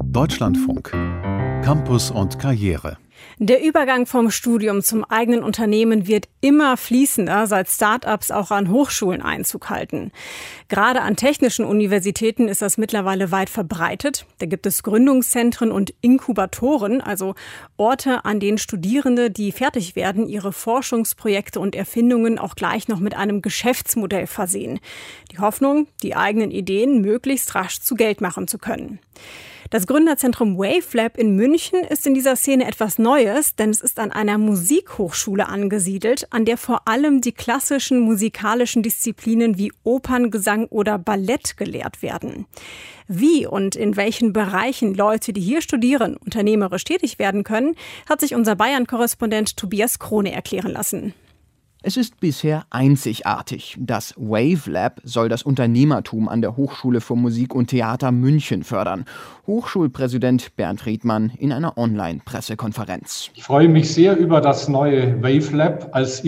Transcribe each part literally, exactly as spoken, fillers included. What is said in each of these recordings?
Deutschlandfunk. Campus und Karriere. Der Übergang vom Studium zum eigenen Unternehmen wird immer fließender, seit Start-ups auch an Hochschulen Einzug halten. Gerade an technischen Universitäten ist das mittlerweile weit verbreitet. Da gibt es Gründungszentren und Inkubatoren, also Orte, an denen Studierende, die fertig werden, ihre Forschungsprojekte und Erfindungen auch gleich noch mit einem Geschäftsmodell versehen. Die Hoffnung, die eigenen Ideen möglichst rasch zu Geld machen zu können. Das Gründerzentrum WaveLab in München ist in dieser Szene etwas Neues, denn es ist an einer Musikhochschule angesiedelt, an der vor allem die klassischen musikalischen Disziplinen wie Operngesang oder Ballett gelehrt werden. Wie und in welchen Bereichen Leute, die hier studieren, unternehmerisch tätig werden können, hat sich unser Bayern-Korrespondent Tobias Krone erklären lassen. Es ist bisher einzigartig. Das WaveLab soll das Unternehmertum an der Hochschule für Musik und Theater München fördern. Hochschulpräsident Bernd Redmann in einer Online-Pressekonferenz. Ich freue mich sehr über das neue WaveLab als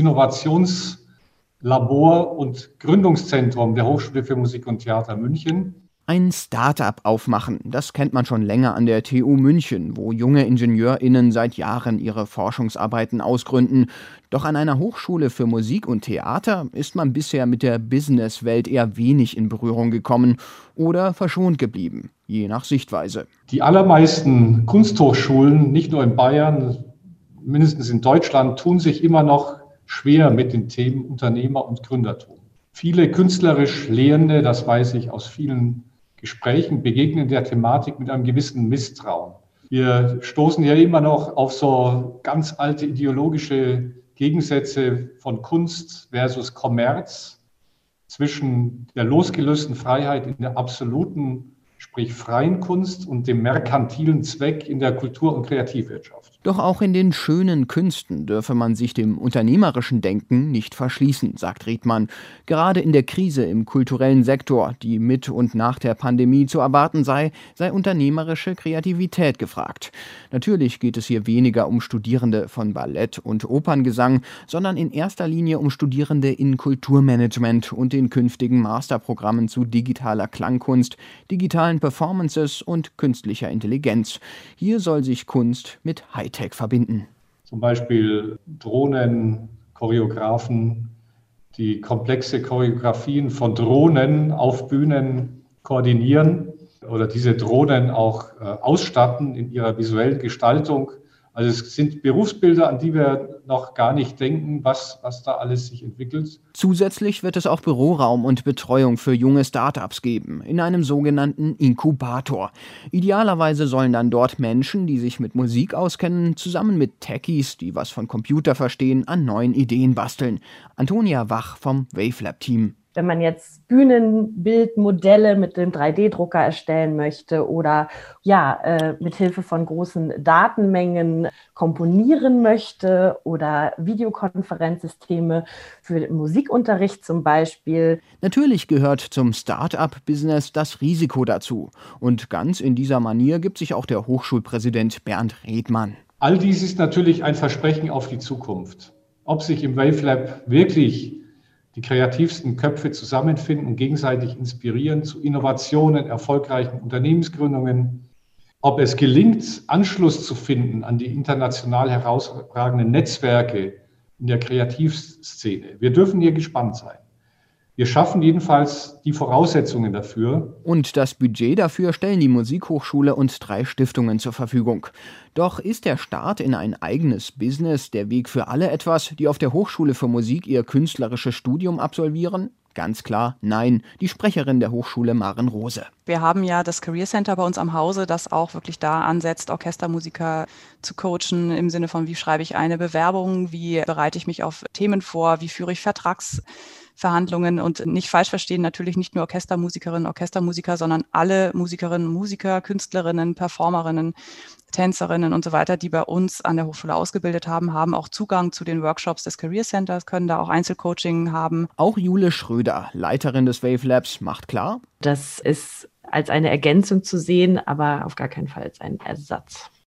Innovationslabor und Gründungszentrum der Hochschule für Musik und Theater München. Ein Start-up aufmachen, das kennt man schon länger an der T U München, wo junge IngenieurInnen seit Jahren ihre Forschungsarbeiten ausgründen. Doch an einer Hochschule für Musik und Theater ist man bisher mit der Businesswelt eher wenig in Berührung gekommen oder verschont geblieben, je nach Sichtweise. Die allermeisten Kunsthochschulen, nicht nur in Bayern, mindestens in Deutschland, tun sich immer noch schwer mit den Themen Unternehmer und Gründertum. Viele künstlerisch Lehrende, das weiß ich aus vielen Gesprächen, begegnen der Thematik mit einem gewissen Misstrauen. Wir stoßen ja immer noch auf so ganz alte ideologische Gegensätze von Kunst versus Kommerz, zwischen der losgelösten Freiheit in der absoluten, sprich freien Kunst und dem merkantilen Zweck in der Kultur- und Kreativwirtschaft. Doch auch in den schönen Künsten dürfe man sich dem unternehmerischen Denken nicht verschließen, sagt Redmann. Gerade in der Krise im kulturellen Sektor, die mit und nach der Pandemie zu erwarten sei, sei unternehmerische Kreativität gefragt. Natürlich geht es hier weniger um Studierende von Ballett und Operngesang, sondern in erster Linie um Studierende in Kulturmanagement und den künftigen Masterprogrammen zu digitaler Klangkunst, digitalen Performances und künstlicher Intelligenz. Hier soll sich Kunst mit Hightech verbinden. Zum Beispiel Drohnen, Choreografen, die komplexe Choreografien von Drohnen auf Bühnen koordinieren oder diese Drohnen auch äh, ausstatten in ihrer visuellen Gestaltung. Also es sind Berufsbilder, an die wir noch gar nicht denken, was, was da alles sich entwickelt. Zusätzlich wird es auch Büroraum und Betreuung für junge Startups geben, in einem sogenannten Inkubator. Idealerweise sollen dann dort Menschen, die sich mit Musik auskennen, zusammen mit Techies, die was von Computer verstehen, an neuen Ideen basteln. Antonia Wach vom WaveLab-Team. Wenn man jetzt Bühnenbildmodelle mit dem drei D Drucker erstellen möchte oder ja, äh, mit Hilfe von großen Datenmengen komponieren möchte oder Videokonferenzsysteme für den Musikunterricht zum Beispiel. Natürlich gehört zum Start-up-Business das Risiko dazu. Und ganz in dieser Manier gibt sich auch der Hochschulpräsident Bernd Redmann. All dies ist natürlich ein Versprechen auf die Zukunft. Ob sich im WaveLab wirklich die kreativsten Köpfe zusammenfinden und gegenseitig inspirieren zu Innovationen, erfolgreichen Unternehmensgründungen. Ob es gelingt, Anschluss zu finden an die international herausragenden Netzwerke in der Kreativszene. Wir dürfen hier gespannt sein. Wir schaffen jedenfalls die Voraussetzungen dafür. Und das Budget dafür stellen die Musikhochschule und drei Stiftungen zur Verfügung. Doch ist der Start in ein eigenes Business der Weg für alle etwas, die auf der Hochschule für Musik ihr künstlerisches Studium absolvieren? Ganz klar, nein, die Sprecherin der Hochschule Maren Rose. Wir haben ja das Career Center bei uns am Hause, das auch wirklich da ansetzt, Orchestermusiker zu coachen im Sinne von, wie schreibe ich eine Bewerbung, wie bereite ich mich auf Themen vor, wie führe ich Vertragsverhandlungen und nicht falsch verstehen, natürlich nicht nur Orchestermusikerinnen, Orchestermusiker, sondern alle Musikerinnen, Musiker, Künstlerinnen, Performerinnen, Tänzerinnen und so weiter, die bei uns an der Hochschule ausgebildet haben, haben auch Zugang zu den Workshops des Career Centers, können da auch Einzelcoaching haben. Auch Jule Schröder, Leiterin des WaveLabs, macht klar: Das ist als eine Ergänzung zu sehen, aber auf gar keinen Fall als ein Ersatz.